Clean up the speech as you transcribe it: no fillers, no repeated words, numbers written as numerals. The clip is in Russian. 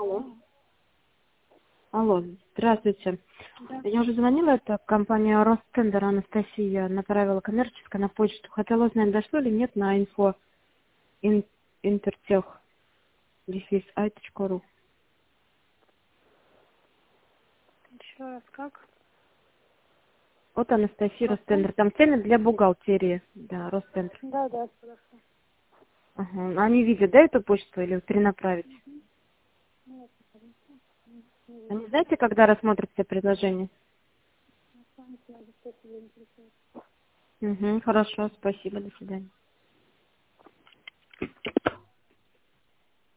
Алло. Алло, здравствуйте. Да. Я уже звонила, это компания Ростендер, Анастасия направила коммерческое на почту. Хотела узнать, дошло или нет на info intertech @i.ru. Еще раз как? Вот Анастасия Ростен? Ростендер. Там цены для бухгалтерии. Да, Ростендер. Да, да, хорошо. Ага. Они видят, да, эту почту или перенаправить? Нет, не Они вижу. знаете, когда рассмотрят все предложения? Останется, надо что себе интересует. Угу, хорошо, спасибо, до свидания.